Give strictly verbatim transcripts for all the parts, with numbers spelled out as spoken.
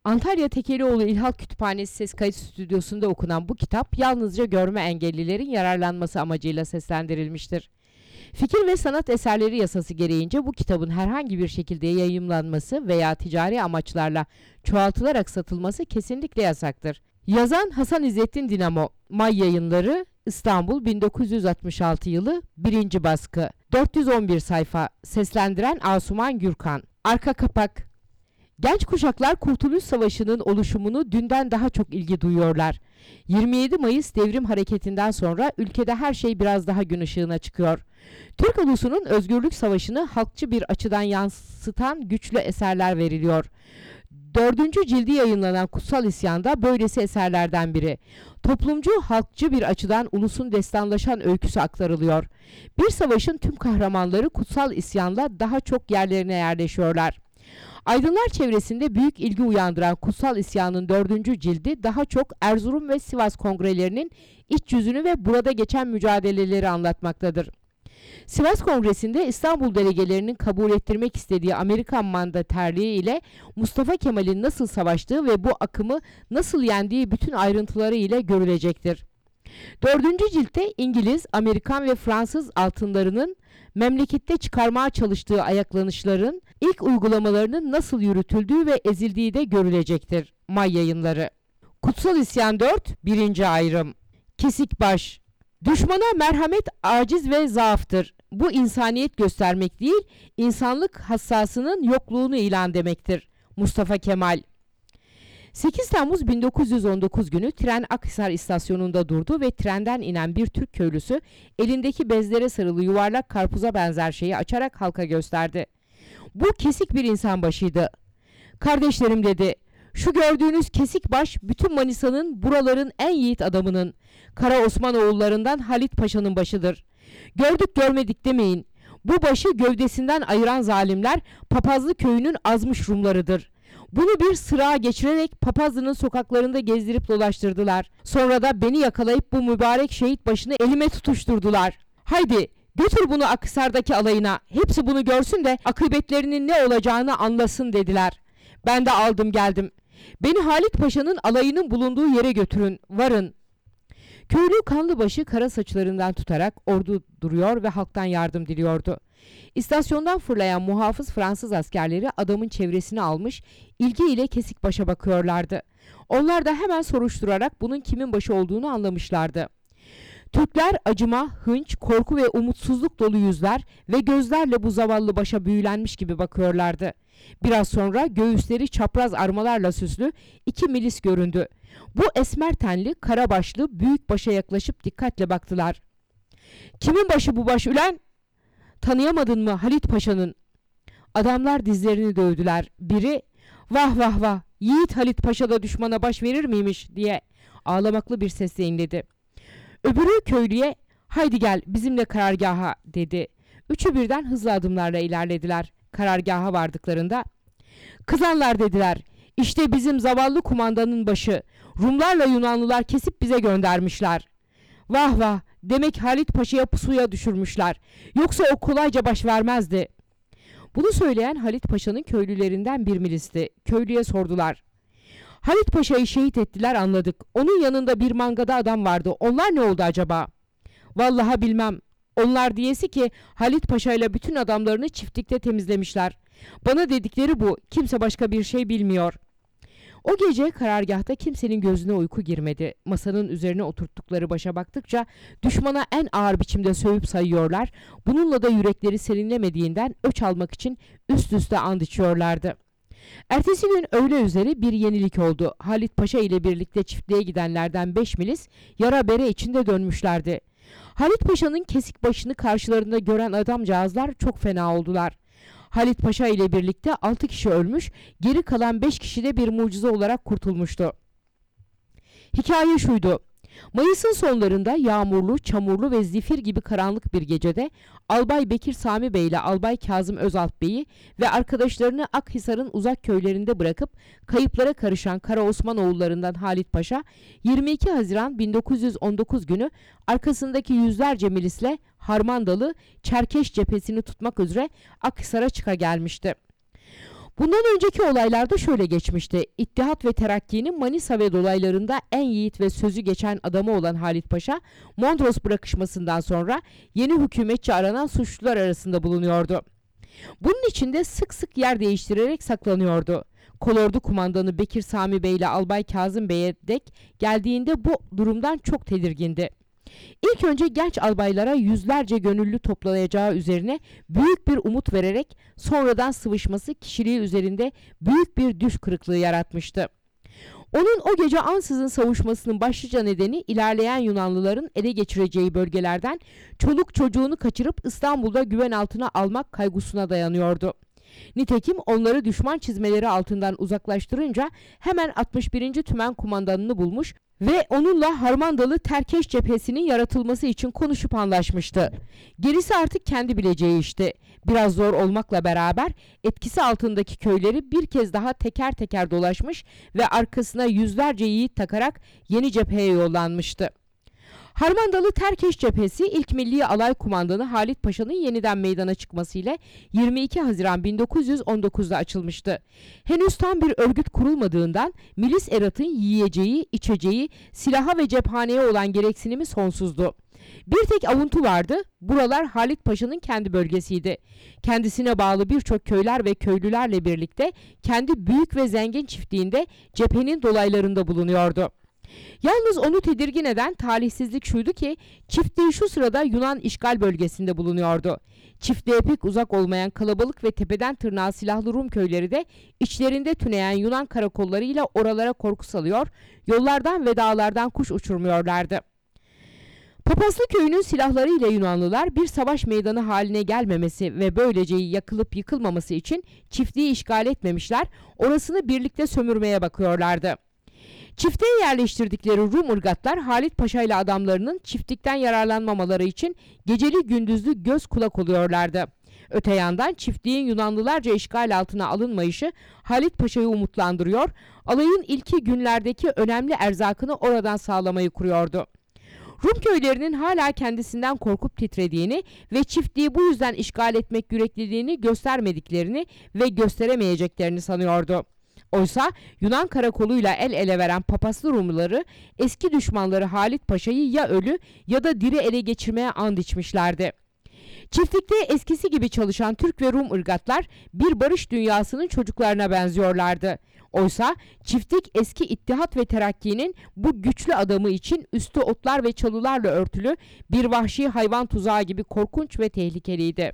Antalya Tekelioğlu İlhak Kütüphanesi Ses Kayıt Stüdyosu'nda okunan bu kitap yalnızca görme engellilerin yararlanması amacıyla seslendirilmiştir. Fikir ve sanat eserleri yasası gereğince bu kitabın herhangi bir şekilde yayımlanması veya ticari amaçlarla çoğaltılarak satılması kesinlikle yasaktır. Yazan Hasan İzzettin Dinamo, May Yayınları, İstanbul bin dokuz yüz altmış altı yılı, birinci baskı, dört yüz on bir sayfa, seslendiren Asuman Gürkan. Arka kapak. Genç kuşaklar Kurtuluş Savaşı'nın oluşumunu dünden daha çok ilgi duyuyorlar. yirmi yedi Mayıs Devrim Hareketi'nden sonra ülkede her şey biraz daha gün ışığına çıkıyor. Türk ulusunun özgürlük savaşını halkçı bir açıdan yansıtan güçlü eserler veriliyor. Dördüncü cildi yayınlanan Kutsal İsyan da böylesi eserlerden biri. Toplumcu, halkçı bir açıdan ulusun destanlaşan öyküsü aktarılıyor. Bir savaşın tüm kahramanları Kutsal İsyan'la daha çok yerlerine yerleşiyorlar. Aydınlar çevresinde büyük ilgi uyandıran Kutsal İsyan'ın dördüncü cildi daha çok Erzurum ve Sivas kongrelerinin iç yüzünü ve burada geçen mücadeleleri anlatmaktadır. Sivas Kongresi'nde İstanbul delegelerinin kabul ettirmek istediği Amerikan mandaterliği ile Mustafa Kemal'in nasıl savaştığı ve bu akımı nasıl yendiği bütün ayrıntıları ile görülecektir. Dördüncü ciltte İngiliz, Amerikan ve Fransız altınlarının memlekette çıkarmaya çalıştığı ayaklanışların ilk uygulamalarının nasıl yürütüldüğü ve ezildiği de görülecektir. May Yayınları. Kutsal İsyan dört. birinci ayrım. Kesik baş. Düşmana merhamet aciz ve zaaftır. Bu insaniyet göstermek değil, insanlık hassasının yokluğunu ilan demektir. Mustafa Kemal. sekiz Temmuz bin dokuz yüz on dokuz günü tren Akhisar istasyonunda durdu ve trenden inen bir Türk köylüsü elindeki bezlere sarılı yuvarlak karpuza benzer şeyi açarak halka gösterdi. Bu kesik bir insan başıydı. "Kardeşlerim," dedi, "şu gördüğünüz kesik baş bütün Manisa'nın, buraların en yiğit adamının, Kara Osmanoğullarından Halit Paşa'nın başıdır. Gördük görmedik demeyin. Bu başı gövdesinden ayıran zalimler Papazlı köyünün azmış Rumlarıdır. Bunu bir sırağa geçirerek Papazlı'nın sokaklarında gezdirip dolaştırdılar. Sonra da beni yakalayıp bu mübarek şehit başını elime tutuşturdular. Haydi götür bunu Akhisar'daki alayına. Hepsi bunu görsün de akıbetlerinin ne olacağını anlasın," dediler. Ben de aldım geldim. "Beni Halit Paşa'nın alayının bulunduğu yere götürün. Varın." Köylü Kanlıbaşı kara saçlarından tutarak ordu duruyor ve halktan yardım diliyordu. İstasyondan fırlayan muhafız Fransız askerleri adamın çevresini almış, ilgiyle kesik başa bakıyorlardı. Onlar da hemen soruşturarak bunun kimin başı olduğunu anlamışlardı. Türkler acıma, hınç, korku ve umutsuzluk dolu yüzler ve gözlerle bu zavallı başa büyülenmiş gibi bakıyorlardı. Biraz sonra göğüsleri çapraz armalarla süslü iki milis göründü. Bu esmer tenli, kara başlı büyük başa yaklaşıp dikkatle baktılar. "Kimin başı bu baş ülen?" "Tanıyamadın mı Halit Paşa'nın?" Adamlar dizlerini dövdüler. Biri "Vah vah vah, yiğit Halit Paşa da düşmana baş verir miymiş?" diye ağlamaklı bir sesle inledi. Öbürü köylüye "Haydi gel bizimle karargaha," dedi. Üçü birden hızlı adımlarla ilerlediler. Karargaha vardıklarında "Kızanlar," dediler, "İşte bizim zavallı kumandanın başı. Rumlarla Yunanlılar kesip bize göndermişler." "Vah vah, demek Halit Paşa'ya pusuya düşürmüşler. Yoksa o kolayca baş vermezdi." Bunu söyleyen Halit Paşa'nın köylülerinden bir milisti. Köylüye sordular. "Halit Paşa'yı şehit ettiler, anladık. Onun yanında bir mangada adam vardı. Onlar ne oldu acaba?" "Vallahi bilmem. Onlar diyesi ki Halit Paşa ile bütün adamlarını çiftlikte temizlemişler. Bana dedikleri bu. Kimse başka bir şey bilmiyor." O gece karargahta kimsenin gözüne uyku girmedi. Masanın üzerine oturttukları başa baktıkça düşmana en ağır biçimde sövüp sayıyorlar. Bununla da yürekleri serinlemediğinden öç almak için üst üste and içiyorlardı. Ertesi gün öğle üzeri bir yenilik oldu. Halit Paşa ile birlikte çiftliğe gidenlerden beş milis yara bere içinde dönmüşlerdi. Halit Paşa'nın kesik başını karşılarında gören adamcağızlar çok fena oldular. Halit Paşa ile birlikte altı kişi ölmüş, geri kalan beş kişi de bir mucize olarak kurtulmuştu. Hikaye şuydu. Mayıs'ın sonlarında yağmurlu, çamurlu ve zifir gibi karanlık bir gecede Albay Bekir Sami Bey ile Albay Kazım Özalp Bey'i ve arkadaşlarını Akhisar'ın uzak köylerinde bırakıp kayıplara karışan Kara Osmanoğullarından Halit Paşa yirmi iki Haziran bin dokuz yüz on dokuz günü arkasındaki yüzlerce milisle Harmandalı, Çerkeş cephesini tutmak üzere Akhisar'a çıka gelmişti. Bundan önceki olaylarda şöyle geçmişti. İttihat ve Terakki'nin Manisa ve dolaylarında en yiğit ve sözü geçen adamı olan Halit Paşa, Mondros bırakışmasından sonra yeni hükümetçi aranan suçlular arasında bulunuyordu. Bunun için de sık sık yer değiştirerek saklanıyordu. Kolordu kumandanı Bekir Sami Bey ile Albay Kazım Bey'e dek geldiğinde bu durumdan çok tedirgindi. İlk önce genç albaylara yüzlerce gönüllü toplayacağı üzerine büyük bir umut vererek sonradan sıvışması kişiliği üzerinde büyük bir düş kırıklığı yaratmıştı. Onun o gece ansızın savuşmasının başlıca nedeni ilerleyen Yunanlıların ele geçireceği bölgelerden çoluk çocuğunu kaçırıp İstanbul'da güven altına almak kaygısına dayanıyordu. Nitekim onları düşman çizmeleri altından uzaklaştırınca hemen altmış birinci Tümen kumandanını bulmuş ve onunla Harmandalı Terkeş cephesinin yaratılması için konuşup anlaşmıştı. Gerisi artık kendi bileceği işti. Biraz zor olmakla beraber etkisi altındaki köyleri bir kez daha teker teker dolaşmış ve arkasına yüzlerce yiğit takarak yeni cepheye yollanmıştı. Harmandalı Terkeş cephesi ilk Milli Alay Kumandanı Halit Paşa'nın yeniden meydana çıkmasıyla yirmi iki Haziran bin dokuz yüz on dokuz'da açılmıştı. Henüz tam bir örgüt kurulmadığından milis eratın yiyeceği, içeceği, silaha ve cephaneye olan gereksinimi sonsuzdu. Bir tek avuntu vardı. Buralar Halit Paşa'nın kendi bölgesiydi. Kendisine bağlı birçok köyler ve köylülerle birlikte kendi büyük ve zengin çiftliğinde cephenin dolaylarında bulunuyordu. Yalnız onu tedirgin eden talihsizlik şuydu ki çiftliği şu sırada Yunan işgal bölgesinde bulunuyordu. Çiftliğe pek uzak olmayan kalabalık ve tepeden tırnağa silahlı Rum köyleri de içlerinde tüneyen Yunan karakollarıyla oralara korku salıyor, yollardan ve dağlardan kuş uçurmuyorlardı. Papazlı köyünün silahlarıyla Yunanlılar bir savaş meydanı haline gelmemesi ve böylece yakılıp yıkılmaması için çiftliği işgal etmemişler, orasını birlikte sömürmeye bakıyorlardı. Çiftliğe yerleştirdikleri Rum ırgatlar Halit Paşa ile adamlarının çiftlikten yararlanmamaları için geceli gündüzlü göz kulak oluyorlardı. Öte yandan çiftliğin Yunanlılarca işgal altına alınmayışı Halit Paşa'yı umutlandırıyor, alayın ilki günlerdeki önemli erzakını oradan sağlamayı kuruyordu. Rum köylerinin hala kendisinden korkup titrediğini ve çiftliği bu yüzden işgal etmek yürekliliğini göstermediklerini ve gösteremeyeceklerini sanıyordu. Oysa Yunan karakoluyla el ele veren Papaslı Rumluları eski düşmanları Halit Paşa'yı ya ölü ya da diri ele geçirmeye and içmişlerdi. Çiftlikte eskisi gibi çalışan Türk ve Rum ırgatlar bir barış dünyasının çocuklarına benziyorlardı. Oysa çiftlik eski İttihat ve Terakki'nin bu güçlü adamı için üstü otlar ve çalılarla örtülü bir vahşi hayvan tuzağı gibi korkunç ve tehlikeliydi.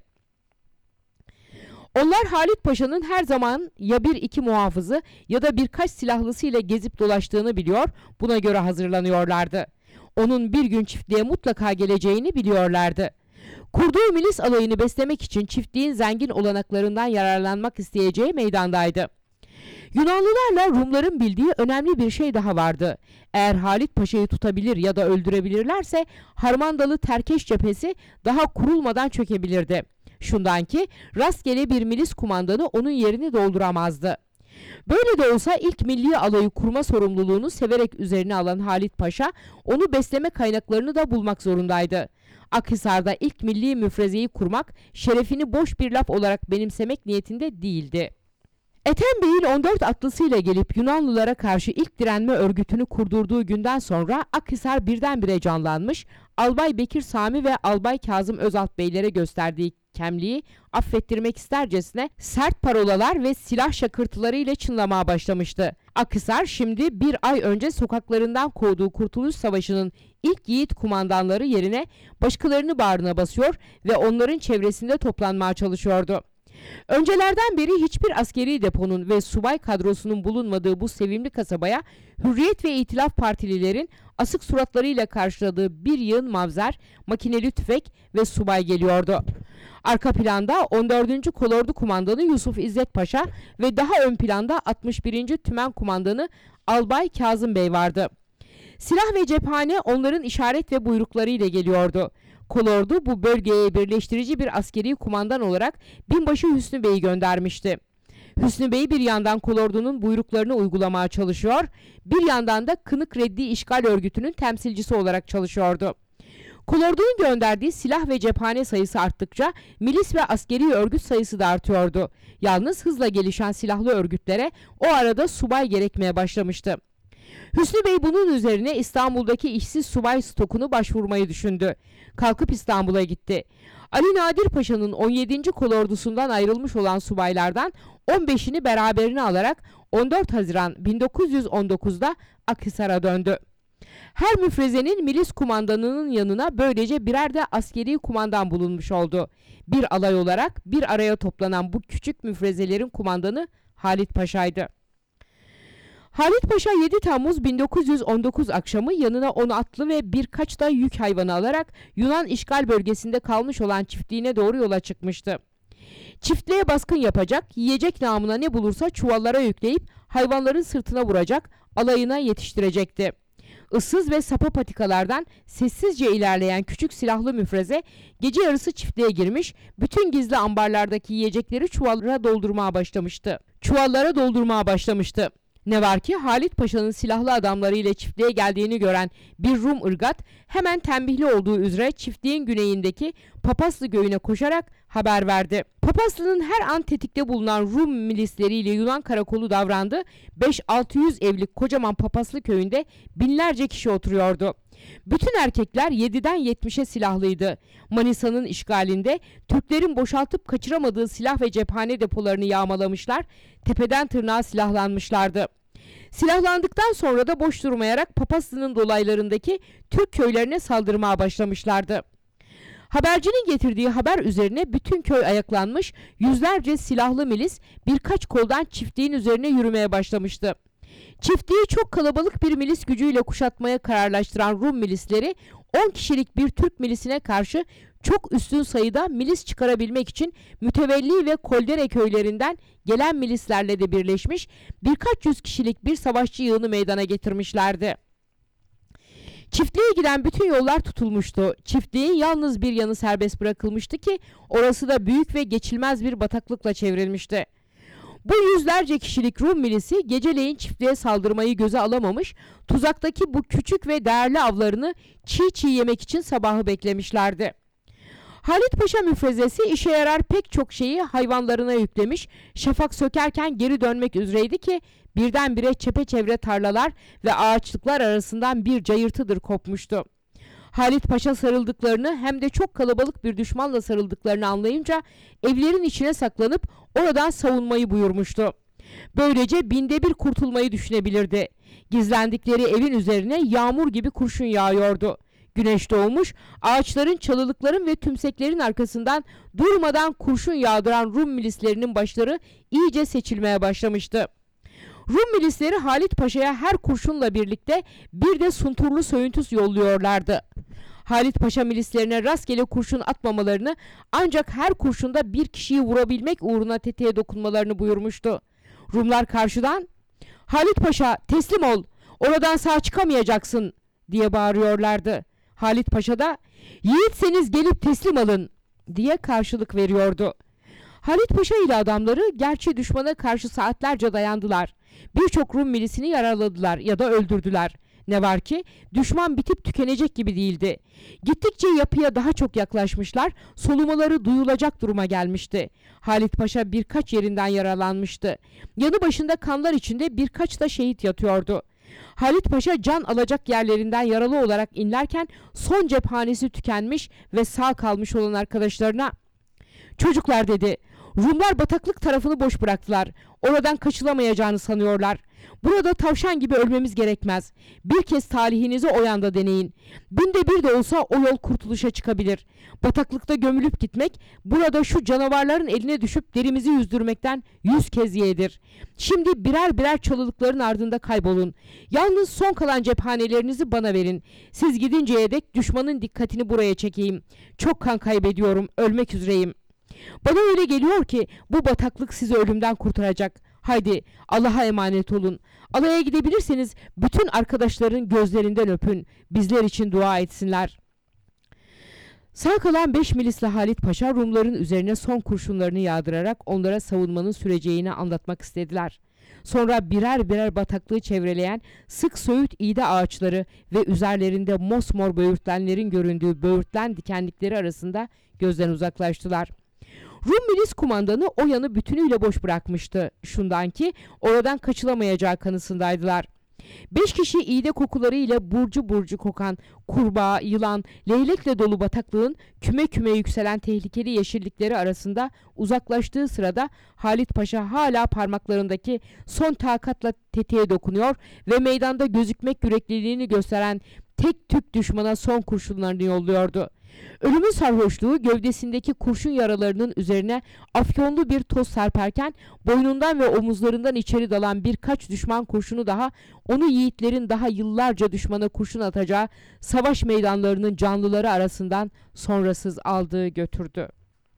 Onlar Halit Paşa'nın her zaman ya bir iki muhafızı ya da birkaç silahlısıyla gezip dolaştığını biliyor, buna göre hazırlanıyorlardı. Onun bir gün çiftliğe mutlaka geleceğini biliyorlardı. Kurduğu milis alayını beslemek için çiftliğin zengin olanaklarından yararlanmak isteyeceği meydandaydı. Yunanlılarla Rumların bildiği önemli bir şey daha vardı. Eğer Halit Paşa'yı tutabilir ya da öldürebilirlerse Harmandalı Terkeş cephesi daha kurulmadan çökebilirdi. Şundan ki rastgele bir milis kumandanı onun yerini dolduramazdı. Böyle de olsa ilk milli alayı kurma sorumluluğunu severek üzerine alan Halit Paşa onu besleme kaynaklarını da bulmak zorundaydı. Akhisar'da ilk milli müfrezeyi kurmak şerefini boş bir laf olarak benimsemek niyetinde değildi. Ethem Bey'in on dört atlısıyla gelip Yunanlılara karşı ilk direnme örgütünü kurdurduğu günden sonra Akhisar birdenbire canlanmış, Albay Bekir Sami ve Albay Kazım Özalp Beylere gösterdiği kemliği affettirmek istercesine sert parolalar ve silah şakırtıları ile çınlamaya başlamıştı. Akhisar şimdi bir ay önce sokaklarından kovduğu Kurtuluş Savaşı'nın ilk yiğit kumandanları yerine başkalarını bağrına basıyor ve onların çevresinde toplanmaya çalışıyordu. Öncelerden beri hiçbir askeri deponun ve subay kadrosunun bulunmadığı bu sevimli kasabaya Hürriyet ve İtilaf Partililerin asık suratlarıyla karşıladığı bir yığın mavzer, makineli tüfek ve subay geliyordu. Arka planda on dördüncü Kolordu Kumandanı Yusuf İzzet Paşa ve daha ön planda altmış birinci Tümen Kumandanı Albay Kazım Bey vardı. Silah ve cephane onların işaret ve buyruklarıyla geliyordu. Kolordu bu bölgeye birleştirici bir askeri kumandan olarak binbaşı Hüsnü Bey'i göndermişti. Hüsnü Bey bir yandan kolordunun buyruklarını uygulamaya çalışıyor, bir yandan da Kınık Reddi İşgal Örgütü'nün temsilcisi olarak çalışıyordu. Kolordunun gönderdiği silah ve cephane sayısı arttıkça milis ve askeri örgüt sayısı da artıyordu. Yalnız hızla gelişen silahlı örgütlere o arada subay gerekmeye başlamıştı. Hüsnü Bey bunun üzerine İstanbul'daki işsiz subay stokunu başvurmayı düşündü. Kalkıp İstanbul'a gitti. Ali Nadir Paşa'nın on yedinci kolordusundan ayrılmış olan subaylardan on beşini beraberine alarak on dört Haziran bin dokuz yüz on dokuz'da Akhisar'a döndü. Her müfrezenin milis kumandanının yanına böylece birer de askeri kumandan bulunmuş oldu. Bir alay olarak bir araya toplanan bu küçük müfrezelerin kumandanı Halit Paşa'ydı. Halit Paşa yedi Temmuz bin dokuz yüz on dokuz akşamı yanına on atlı ve birkaç da yük hayvanı alarak Yunan işgal bölgesinde kalmış olan çiftliğine doğru yola çıkmıştı. Çiftliğe baskın yapacak, yiyecek namına ne bulursa çuvallara yükleyip hayvanların sırtına vuracak, alayına yetiştirecekti. Issız ve sapa patikalardan sessizce ilerleyen küçük silahlı müfreze gece yarısı çiftliğe girmiş, bütün gizli ambarlardaki yiyecekleri çuvallara doldurmaya başlamıştı. Çuvallara doldurmaya başlamıştı. Ne var ki Halit Paşa'nın silahlı adamlarıyla çiftliğe geldiğini gören bir Rum ırgat hemen tembihli olduğu üzere çiftliğin güneyindeki Papaslı Göyü'ne koşarak haber verdi. Papaslı'nın her an tetikte bulunan Rum milisleriyle Yunan karakolu davrandı. beş altı yüz evlik kocaman Papaslı köyünde binlerce kişi oturuyordu. Bütün erkekler yediden yetmişe silahlıydı. Manisa'nın işgalinde Türklerin boşaltıp kaçıramadığı silah ve cephane depolarını yağmalamışlar, tepeden tırnağa silahlanmışlardı. Silahlandıktan sonra da boş durmayarak Papaslı'nın dolaylarındaki Türk köylerine saldırmaya başlamışlardı. Habercinin getirdiği haber üzerine bütün köy ayaklanmış, yüzlerce silahlı milis birkaç koldan çiftliğin üzerine yürümeye başlamıştı. Çiftliği çok kalabalık bir milis gücüyle kuşatmaya kararlaştıran Rum milisleri on kişilik bir Türk milisine karşı çok üstün sayıda milis çıkarabilmek için Mütevelli ve Koldere köylerinden gelen milislerle de birleşmiş birkaç yüz kişilik bir savaşçı yığını meydana getirmişlerdi. Çiftliğe giden bütün yollar tutulmuştu. Çiftliğin yalnız bir yanı serbest bırakılmıştı ki orası da büyük ve geçilmez bir bataklıkla çevrilmişti. Bu yüzlerce kişilik Rum milisi geceleyin çiftliğe saldırmayı göze alamamış, tuzaktaki bu küçük ve değerli avlarını çiğ çiğ yemek için sabahı beklemişlerdi. Halit Paşa müfrezesi işe yarar pek çok şeyi hayvanlarına yüklemiş, şafak sökerken geri dönmek üzereydi ki birdenbire çepeçevre tarlalar ve ağaçlıklar arasından bir cayırtıdır kopmuştu. Halit Paşa sarıldıklarını hem de çok kalabalık bir düşmanla sarıldıklarını anlayınca evlerin içine saklanıp oradan savunmayı buyurmuştu. Böylece binde bir kurtulmayı düşünebilirdi. Gizlendikleri evin üzerine yağmur gibi kurşun yağıyordu. Güneş doğmuş, ağaçların, çalılıkların ve tümseklerin arkasından durmadan kurşun yağdıran Rum milislerinin başları iyice seçilmeye başlamıştı. Rum milisleri Halit Paşa'ya her kurşunla birlikte bir de sunturlu söğüntüs yolluyorlardı. Halit Paşa milislerine rastgele kurşun atmamalarını, ancak her kurşunda bir kişiyi vurabilmek uğruna tetiğe dokunmalarını buyurmuştu. Rumlar karşıdan "Halit Paşa teslim ol, oradan sağ çıkamayacaksın" diye bağırıyorlardı. Halit Paşa da "Yiğitseniz gelip teslim alın" diye karşılık veriyordu. Halit Paşa ile adamları gerçi düşmana karşı saatlerce dayandılar. Birçok Rum milisini yaraladılar ya da öldürdüler. Ne var ki düşman bitip tükenecek gibi değildi. Gittikçe yapıya daha çok yaklaşmışlar, solumaları duyulacak duruma gelmişti. Halit Paşa birkaç yerinden yaralanmıştı. Yanı başında kanlar içinde birkaç da şehit yatıyordu. Halit Paşa can alacak yerlerinden yaralı olarak inlerken son cephanesi tükenmiş ve sağ kalmış olan arkadaşlarına "Çocuklar" dedi, "Rumlar bataklık tarafını boş bıraktılar. Oradan kaçılamayacağını sanıyorlar. Burada tavşan gibi ölmemiz gerekmez. Bir kez talihinizi o yanda deneyin. Binde bir de olsa o yol kurtuluşa çıkabilir. Bataklıkta gömülüp gitmek, burada şu canavarların eline düşüp derimizi yüzdürmekten yüz kez yeğdir. Şimdi birer birer çalılıkların ardında kaybolun. Yalnız son kalan cephanelerinizi bana verin. Siz gidinceye dek düşmanın dikkatini buraya çekeyim. Çok kan kaybediyorum, ölmek üzereyim. Bana öyle geliyor ki bu bataklık sizi ölümden kurtaracak. Haydi Allah'a emanet olun. Alaya gidebilirseniz bütün arkadaşların gözlerinden öpün. Bizler için dua etsinler." Sağ kalan beş milisli Halit Paşa Rumların üzerine son kurşunlarını yağdırarak onlara savunmanın süreceğini anlatmak istediler. Sonra birer birer bataklığı çevreleyen sık söğüt iğde ağaçları ve üzerlerinde mosmor böğürtlenlerin göründüğü böğürtlen dikenlikleri arasında gözden uzaklaştılar. Rum milis kumandanı o yanı bütünüyle boş bırakmıştı. Şundan ki oradan kaçılamayacağı kanısındaydılar. Beş kişi iğde kokularıyla burcu burcu kokan kurbağa, yılan, leylekle dolu bataklığın küme küme yükselen tehlikeli yeşillikleri arasında uzaklaştığı sırada Halit Paşa hala parmaklarındaki son takatla tetiğe dokunuyor ve meydanda gözükmek yürekliliğini gösteren tek tük düşmana son kurşunlarını yolluyordu. Ölümün sarhoşluğu gövdesindeki kurşun yaralarının üzerine afyonlu bir toz serperken boynundan ve omuzlarından içeri dalan birkaç düşman kurşunu daha onu yiğitlerin daha yıllarca düşmana kurşun atacağı savaş meydanlarının canlıları arasından sonrasız aldığı götürdü.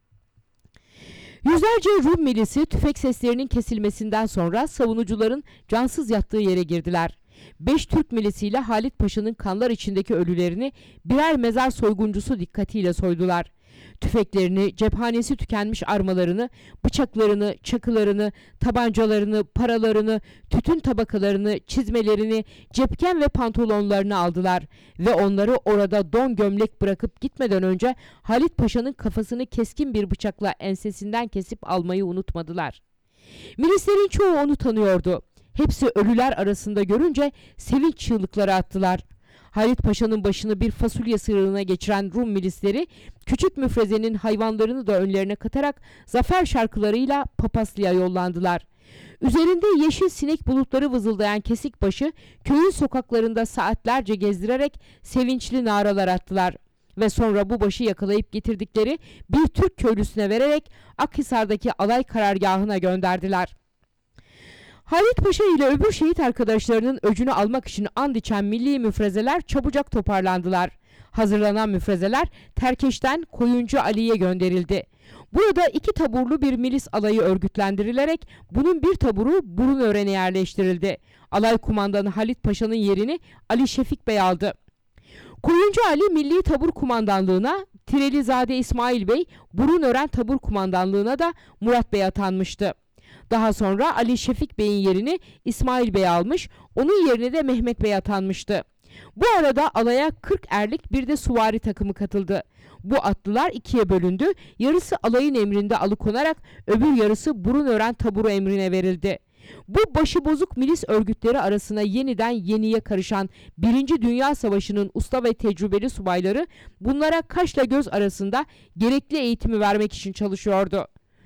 Yüzlerce Rum milisi tüfek seslerinin kesilmesinden sonra savunucuların cansız yattığı yere girdiler. Beş Türk milisiyle Halit Paşa'nın kanlar içindeki ölülerini birer mezar soyguncusu dikkatiyle soydular. Tüfeklerini, cephanesi tükenmiş armalarını, bıçaklarını, çakılarını, tabancalarını, paralarını, tütün tabakalarını, çizmelerini, cepken ve pantolonlarını aldılar ve onları orada don gömlek bırakıp gitmeden önce Halit Paşa'nın kafasını keskin bir bıçakla ensesinden kesip almayı unutmadılar. Milislerin çoğu onu tanıyordu. Hepsi ölüler arasında görünce sevinç çığlıkları attılar. Halit Paşa'nın başını bir fasulye sığırına geçiren Rum milisleri küçük müfrezenin hayvanlarını da önlerine katarak zafer şarkılarıyla Papaslı'ya yollandılar. Üzerinde yeşil sinek bulutları vızıldayan kesik başı köyün sokaklarında saatlerce gezdirerek sevinçli naralar attılar. Ve sonra bu başı yakalayıp getirdikleri bir Türk köylüsüne vererek Akhisar'daki alay karargahına gönderdiler. Halit Paşa ile öbür şehit arkadaşlarının öcünü almak için and içen milli müfrezeler çabucak toparlandılar. Hazırlanan müfrezeler Terkeş'ten Koyuncu Ali'ye gönderildi. Burada iki taburlu bir milis alayı örgütlendirilerek bunun bir taburu Burunören'e yerleştirildi. Alay kumandanı Halit Paşa'nın yerini Ali Şefik Bey aldı. Koyuncu Ali Milli Tabur Kumandanlığına, Tirelizade İsmail Bey Burunören Tabur Kumandanlığına da Murat Bey atanmıştı. Daha sonra Ali Şefik Bey'in yerini İsmail Bey almış, onun yerine de Mehmet Bey atanmıştı. Bu arada alaya kırk erlik bir de suvari takımı katıldı. Bu atlılar ikiye bölündü, yarısı alayın emrinde alıkonarak öbür yarısı Burunören taburu emrine verildi. Bu başıbozuk milis örgütleri arasına yeniden yeniye karışan Birinci Dünya Savaşı'nın usta ve tecrübeli subayları bunlara kaşla göz arasında gerekli eğitimi vermek için çalışıyordu.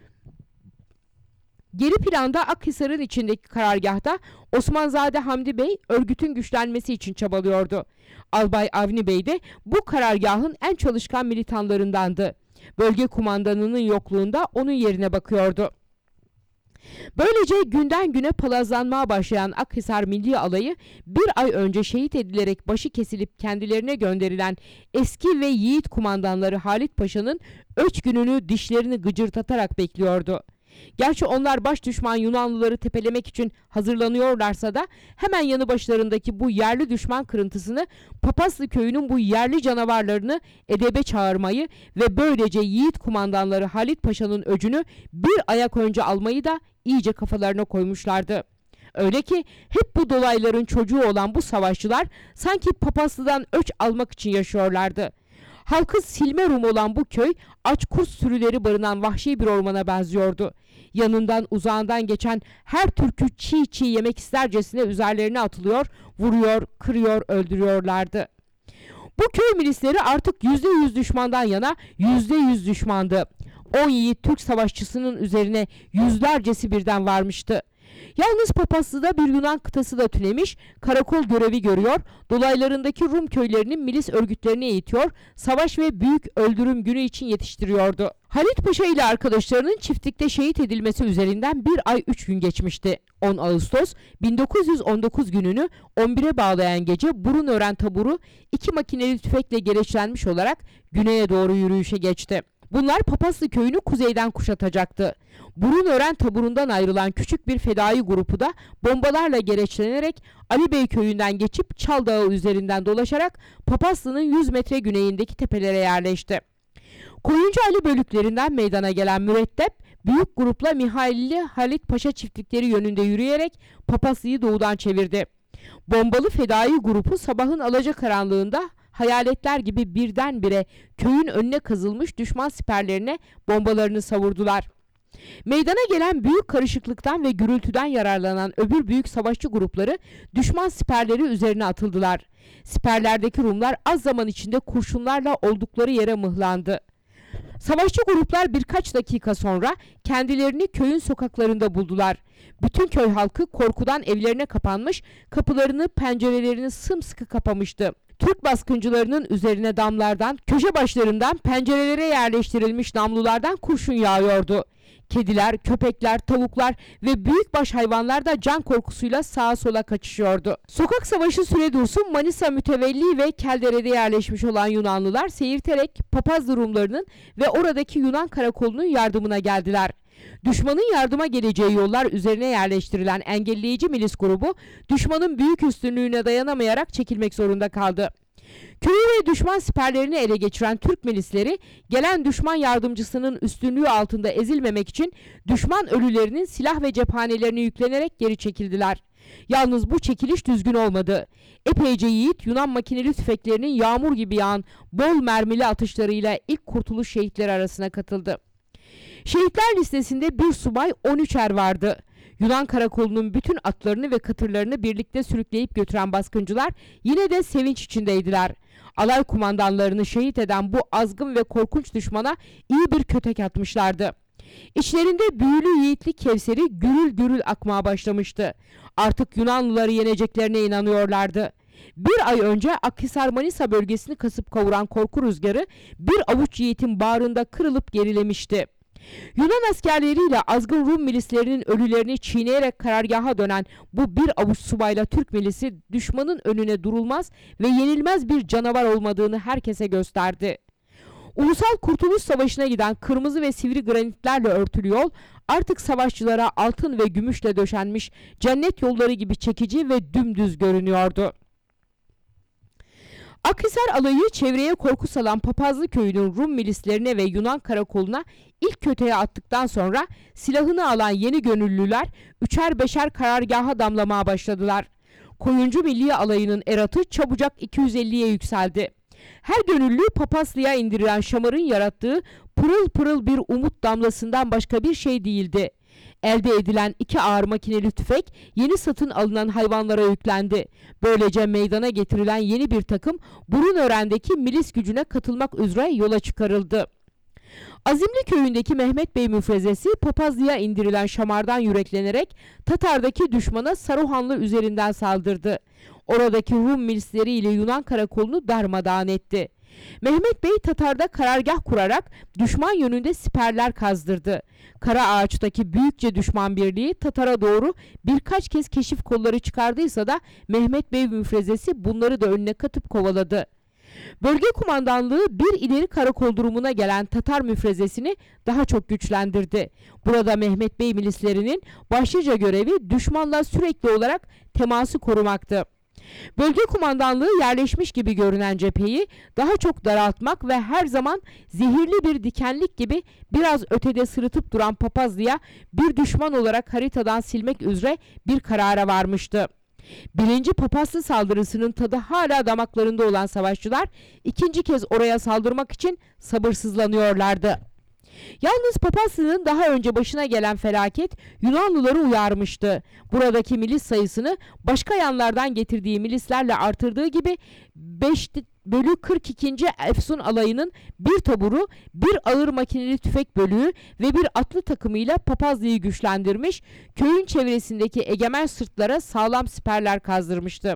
Geri planda Akhisar'ın içindeki karargahta Osmanzade Hamdi Bey örgütün güçlenmesi için çabalıyordu. Albay Avni Bey de bu karargahın en çalışkan militanlarındandı. Bölge kumandanının yokluğunda onun yerine bakıyordu. Böylece günden güne palazlanmaya başlayan Akhisar Milli Alayı bir ay önce şehit edilerek başı kesilip kendilerine gönderilen eski ve yiğit kumandanları Halit Paşa'nın öç gününü dişlerini gıcırtatarak bekliyordu. Gerçi onlar baş düşman Yunanlıları tepelemek için hazırlanıyorlarsa da hemen yanı başlarındaki bu yerli düşman kırıntısını Papaslı köyünün bu yerli canavarlarını edebe çağırmayı ve böylece yiğit kumandanları Halit Paşa'nın öcünü bir ayak önce almayı da iyice kafalarına koymuşlardı. Öyle ki hep bu dolayların çocuğu olan bu savaşçılar sanki Papaslı'dan öç almak için yaşıyorlardı. Halkı silme Rum olan bu köy aç kurt sürüleri barınan vahşi bir ormana benziyordu. Yanından uzağından geçen her türkü çiğ çiğ yemek istercesine üzerlerine atılıyor, vuruyor, kırıyor, öldürüyorlardı. Bu köy milisleri artık yüzde yüz düşmandan yana yüzde yüz düşmandı. On yiğit Türk savaşçısının üzerine yüzlercesi birden varmıştı. Yalnız Papaslı'da bir Yunan kıtası da tünemiş, karakol görevi görüyor, dolaylarındaki Rum köylerinin milis örgütlerini eğitiyor, savaş ve büyük öldürüm günü için yetiştiriyordu. Halit Paşa ile arkadaşlarının çiftlikte şehit edilmesi üzerinden bir ay üç gün geçmişti. on Ağustos bin dokuz yüz on dokuz gününü on bire bağlayan gece Burunören taburu iki makineli tüfekle gereçlenmiş olarak güneye doğru yürüyüşe geçti. Bunlar Papaslı köyünü kuzeyden kuşatacaktı. Burunören taburundan ayrılan küçük bir fedai grubu da bombalarla gereçlenerek Ali Bey köyünden geçip Çal Dağı üzerinden dolaşarak Papaslı'nın yüz metre güneyindeki tepelere yerleşti. Koyuncu Ali bölüklerinden meydana gelen mürettep büyük grupla Mihailli Halit Paşa çiftlikleri yönünde yürüyerek Papazlı'yı doğudan çevirdi. Bombalı fedai grubu sabahın alacakaranlığında hayaletler gibi birdenbire köyün önüne kazılmış düşman siperlerine bombalarını savurdular. Meydana gelen büyük karışıklıktan ve gürültüden yararlanan öbür büyük savaşçı grupları düşman siperleri üzerine atıldılar. Siperlerdeki Rumlar az zaman içinde kurşunlarla oldukları yere mıhlandı. Savaşçı gruplar birkaç dakika sonra kendilerini köyün sokaklarında buldular. Bütün köy halkı korkudan evlerine kapanmış, kapılarını, pencerelerini sımsıkı kapamıştı. Türk baskıncılarının üzerine damlardan, köşe başlarından, pencerelere yerleştirilmiş namlulardan kurşun yağıyordu. Kediler, köpekler, tavuklar ve büyükbaş hayvanlar da can korkusuyla sağa sola kaçışıyordu. Sokak savaşı süre dursun Manisa mütevelli ve Keldere'de yerleşmiş olan Yunanlılar seyirterek Papazlı Rumlarının ve oradaki Yunan karakolunun yardımına geldiler. Düşmanın yardıma geleceği yollar üzerine yerleştirilen engelleyici milis grubu düşmanın büyük üstünlüğüne dayanamayarak çekilmek zorunda kaldı. Köyü ve düşman siperlerini ele geçiren Türk milisleri gelen düşman yardımcısının üstünlüğü altında ezilmemek için düşman ölülerinin silah ve cephanelerine yüklenerek geri çekildiler. Yalnız bu çekiliş düzgün olmadı. Epeyce yiğit Yunan makineli tüfeklerinin yağmur gibi yağan bol mermili atışlarıyla ilk kurtuluş şehitleri arasına katıldı. Şehitler listesinde bir subay on üç er vardı. Yunan karakolunun bütün atlarını ve katırlarını birlikte sürükleyip götüren baskıncılar yine de sevinç içindeydiler. Alay kumandanlarını şehit eden bu azgın ve korkunç düşmana iyi bir kötek atmışlardı. İçlerinde büyülü yiğitlik kevseri gürül gürül akmaya başlamıştı. Artık Yunanlıları yeneceklerine inanıyorlardı. Bir ay önce Akhisar-Manisa bölgesini kasıp kavuran korku rüzgarı bir avuç yiğitin bağrında kırılıp gerilemişti. Yunan askerleriyle azgın Rum milislerinin ölülerini çiğneyerek karargaha dönen bu bir avuç subayla Türk milisi düşmanın önüne durulmaz ve yenilmez bir canavar olmadığını herkese gösterdi. Ulusal Kurtuluş Savaşı'na giden kırmızı ve sivri granitlerle örtülü yol artık savaşçılara altın ve gümüşle döşenmiş cennet yolları gibi çekici ve dümdüz görünüyordu. Akhisar alayı çevreye korku salan Papazlı köyünün Rum milislerine ve Yunan karakoluna ilk köteye attıktan sonra silahını alan yeni gönüllüler üçer beşer karargaha damlamaya başladılar. Koyuncu Milli Alayı'nın eratı çabucak iki yüz elliye yükseldi. Her gönüllü Papazlı'ya indirilen şamarın yarattığı pırıl pırıl bir umut damlasından başka bir şey değildi. Elde edilen iki ağır makineli tüfek yeni satın alınan hayvanlara yüklendi. Böylece meydana getirilen yeni bir takım Burunören'deki milis gücüne katılmak üzere yola çıkarıldı. Azimli köyündeki Mehmet Bey müfrezesi Papazlı'ya indirilen şamardan yüreklenerek Tatar'daki düşmana Saruhanlı üzerinden saldırdı. Oradaki Rum milisleriyle Yunan karakolunu darmadağın etti. Mehmet Bey Tatar'da karargah kurarak düşman yönünde siperler kazdırdı. Kara Ağaç'taki büyükçe düşman birliği Tatar'a doğru birkaç kez keşif kolları çıkardıysa da Mehmet Bey müfrezesi bunları da önüne katıp kovaladı. Bölge kumandanlığı bir ileri karakol durumuna gelen Tatar müfrezesini daha çok güçlendirdi. Burada Mehmet Bey milislerinin başlıca görevi düşmanla sürekli olarak teması korumaktı. Bölge kumandanlığı yerleşmiş gibi görünen cepheyi daha çok daraltmak ve her zaman zehirli bir dikenlik gibi biraz ötede sırıtıp duran Papazlı'ya bir düşman olarak haritadan silmek üzere bir karara varmıştı. Birinci Papazlı saldırısının tadı hala damaklarında olan savaşçılar ikinci kez oraya saldırmak için sabırsızlanıyorlardı. Yalnız Papazlı'nın daha önce başına gelen felaket Yunanlıları uyarmıştı. Buradaki milis sayısını başka yanlardan getirdiği milislerle artırdığı gibi beş bölü kırk ikinci Efsun alayının bir taburu, bir ağır makineli tüfek bölüğü ve bir atlı takımıyla Papazlı'yı güçlendirmiş, köyün çevresindeki egemen sırtlara sağlam siperler kazdırmıştı.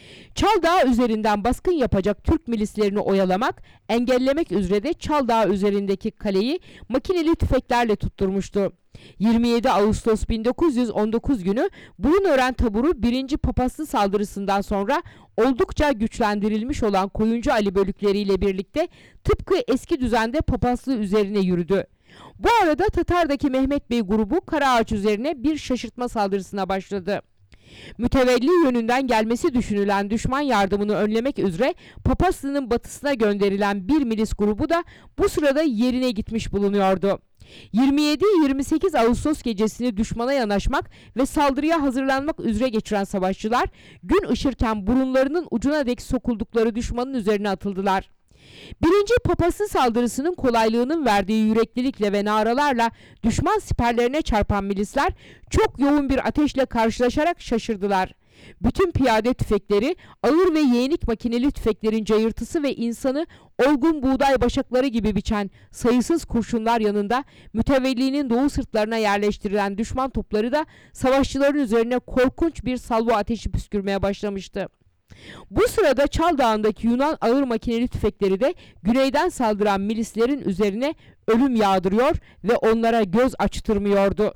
Çal Dağı üzerinden baskın yapacak Türk milislerini oyalamak, engellemek üzere de Çal Dağı üzerindeki kaleyi makineli tüfeklerle tutturmuştu. yirmi yedi Ağustos bin dokuz yüz on dokuz günü Burunören taburu birinci Papazlı saldırısından sonra oldukça güçlendirilmiş olan Koyuncu Ali bölükleriyle birlikte tıpkı eski düzende Papazlı üzerine yürüdü. Bu arada Tatar'daki Mehmet Bey grubu Karaağaç üzerine bir şaşırtma saldırısına başladı. Mütevelli yönünden gelmesi düşünülen düşman yardımını önlemek üzere Papaslı'nın batısına gönderilen bir milis grubu da bu sırada yerine gitmiş bulunuyordu. yirmi yedi yirmi sekiz Ağustos gecesini düşmana yanaşmak ve saldırıya hazırlanmak üzere geçiren savaşçılar gün ışırken burunlarının ucuna dek sokuldukları düşmanın üzerine atıldılar. Birinci Papaslı saldırısının kolaylığının verdiği yüreklilikle ve naralarla düşman siperlerine çarpan milisler çok yoğun bir ateşle karşılaşarak şaşırdılar. Bütün piyade tüfekleri, ağır ve yeğenik makineli tüfeklerin cayırtısı ve insanı olgun buğday başakları gibi biçen sayısız kurşunlar yanında mütevellinin doğu sırtlarına yerleştirilen düşman topları da savaşçıların üzerine korkunç bir salvo ateşi püskürmeye başlamıştı. Bu sırada Çal Dağı'ndaki Yunan ağır makineli tüfekleri de güneyden saldıran milislerin üzerine ölüm yağdırıyor ve onlara göz açtırmıyordu.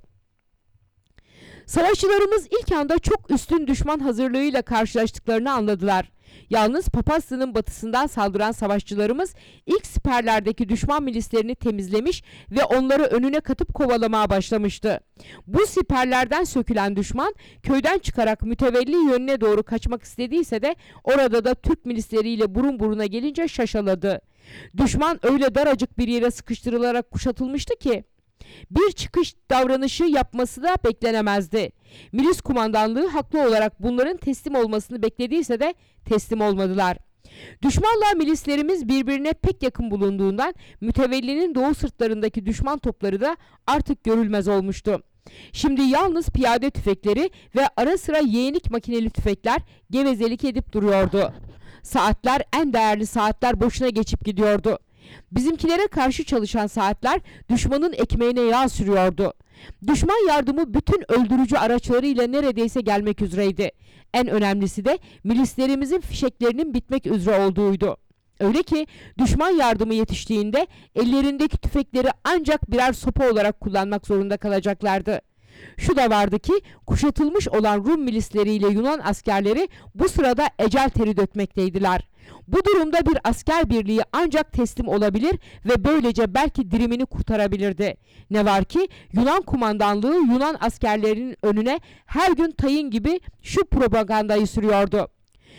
Savaşçılarımız ilk anda çok üstün düşman hazırlığıyla karşılaştıklarını anladılar. Yalnız Papaslı'nın batısından saldıran savaşçılarımız ilk siperlerdeki düşman milislerini temizlemiş ve onları önüne katıp kovalamaya başlamıştı. Bu siperlerden sökülen düşman köyden çıkarak mütevelli yönüne doğru kaçmak istediyse de orada da Türk milisleriyle burun buruna gelince şaşaladı. Düşman öyle daracık bir yere sıkıştırılarak kuşatılmıştı ki bir çıkış davranışı yapması da beklenemezdi. Milis kumandanlığı haklı olarak bunların teslim olmasını beklediyse de teslim olmadılar. Düşmanla milislerimiz birbirine pek yakın bulunduğundan mütevellinin doğu sırtlarındaki düşman topları da artık görülmez olmuştu. Şimdi yalnız piyade tüfekleri ve ara sıra yeğenik makineli tüfekler gevezelik edip duruyordu. Saatler, en değerli saatler boşuna geçip gidiyordu. Bizimkilere karşı çalışan saatler düşmanın ekmeğine yağ sürüyordu. Düşman yardımı bütün öldürücü araçlarıyla neredeyse gelmek üzereydi. En önemlisi de milislerimizin fişeklerinin bitmek üzere olduğuydu. Öyle ki düşman yardımı yetiştiğinde ellerindeki tüfekleri ancak birer sopa olarak kullanmak zorunda kalacaklardı. Şu da vardı ki kuşatılmış olan Rum milisleriyle Yunan askerleri bu sırada ecel teri dökmekteydiler. Bu durumda bir asker birliği ancak teslim olabilir ve böylece belki dirimini kurtarabilirdi. Ne var ki Yunan kumandanlığı Yunan askerlerinin önüne her gün tayin gibi şu propagandayı sürüyordu: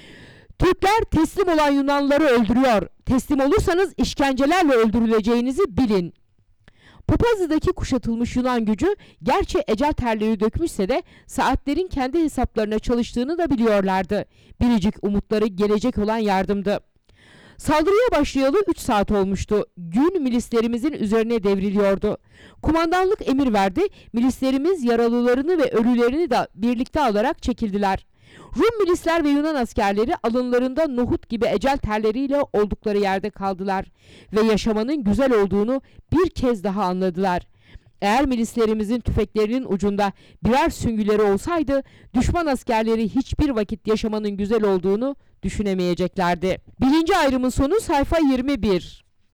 Türkler teslim olan Yunanlıları öldürüyor. Teslim olursanız işkencelerle öldürüleceğinizi bilin. Papazlı'daki kuşatılmış Yunan gücü gerçi ecel terleri dökmüşse de saatlerin kendi hesaplarına çalıştığını da biliyorlardı. Biricik umutları gelecek olan yardımdı. Saldırıya başlayalı üç saat olmuştu. Gün milislerimizin üzerine devriliyordu. Kumandanlık emir verdi. Milislerimiz yaralılarını ve ölülerini de birlikte alarak çekildiler. Rum milisler ve Yunan askerleri alınlarında nohut gibi ecel terleriyle oldukları yerde kaldılar ve yaşamanın güzel olduğunu bir kez daha anladılar. Eğer milislerimizin tüfeklerinin ucunda birer süngüleri olsaydı düşman askerleri hiçbir vakit yaşamanın güzel olduğunu düşünemeyeceklerdi. Birinci ayrımın sonu sayfa yirmi bir.